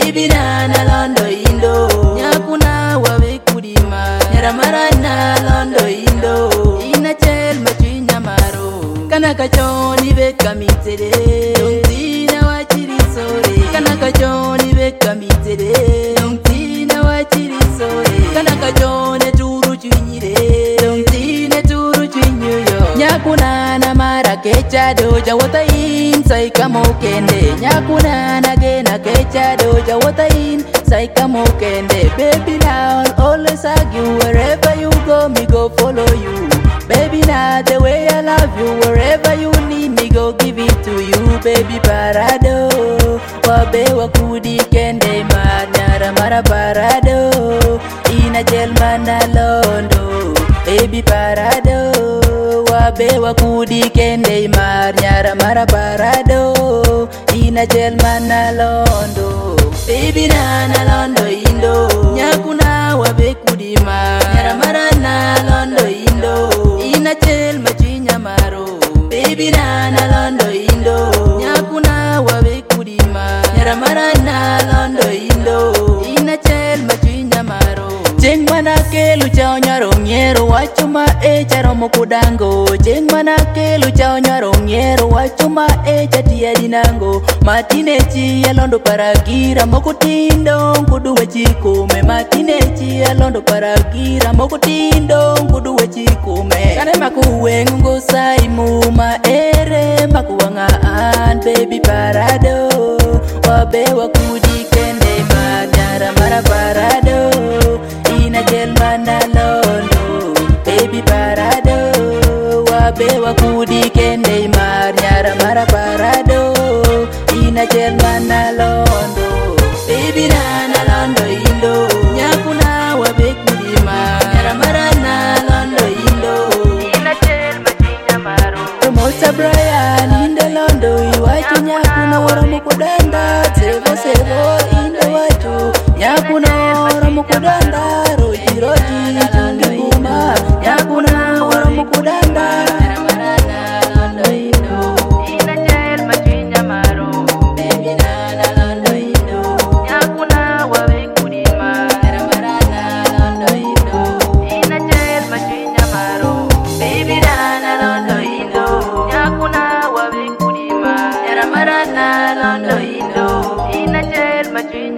baby na londo indo nyakuna wawe kudima nyaramara na londo indo ina chel machinya maro kana kachoni be kamitere tina wachiri sore kana kachoni be kamitere tina wachiri sore kana kachone turu chinyire tina turu chinyo nyakuna na mara kecha doja wata in sai kamo kende nyakuna na gena kecha doja wata in sai kamo kende baby now I'll always argue wherever you go me go follow you baby now the way I love you wherever you need me go give it to you baby parado wabe wakudi kende mara mara parado ina jelma na londo baby parado wabe wakudi kende nyara mara parado ina jelma na londo baby na londo indo nyakuna wabe kudi nyara mara na londo indo ina jelma chinya maro baby na londo indo nyakuna wabe kudi nyara mara na londo indo ina jelma chinya maro jeng mana kelu chao nyaro nyero wachuma charo mokudango jeng mana kelu chao nyaro nyero wachuma chatia dinango matinechi alondo paragira mokutindo kudu wechikume matinechi alondo paragira mokutindo kudu wechikume kane makuwengo saimu maere makuwanga an baby parado wabe wakudi kende nyara mara parado ina jelma na londo baby parado wabe wakudi kende nyara mara parado ina jelma na londo baby na londo indo nyakuna wabe kudi nyara mara na londo indo ina jelma chinya maro Promoter Brian inde londo iwachu nyakuna wara mukudanda sevo inde wachu nyakuna wara mukudanda roji tungibuma nyakuna wara mukudanda londo indo ina jelma chinya maro baby na londo indo nyakuna wawe kudima nyara londo indo ina jelma chinya maro baby na londo indo nyakuna wawe kudima nyara londo indo ina jelma chinya